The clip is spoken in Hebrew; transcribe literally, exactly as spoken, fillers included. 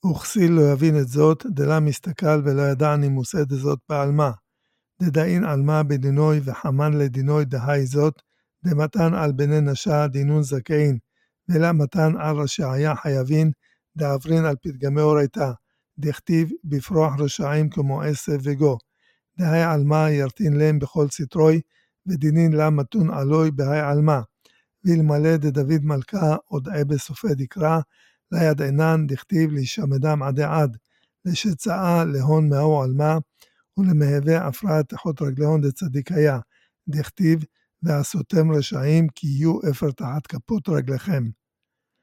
וכסיל לא יבין את זאת, דלה מסתכל ולא ידע נימוסי דזאת בעלמה. דדאין עלמה בדינוי וחמן לדינוי דהי זאת, דמתן על בני נשה דינון זכאין, ולה מתן על רשעיה חייבין, דעברין על פתגמי אורייתה, דכתיב בפרוח רשעים כמו עשב וגו. דהי עלמה ירתין להם בכל סטרוי, ודינין לה מתון עלוי בהי עלמה. ואלמלא דדוד מלכה עוד עבס סופד יקרא, לה ידענן דכתיב להישמדם עדי עד, לשצאה להון מהו עלמה, ולמהווה אפרה תחות רגליהון דצדיק היה, דכתיב ועשותם רשעים כי יהיו אפר תחת כפות רגליכם.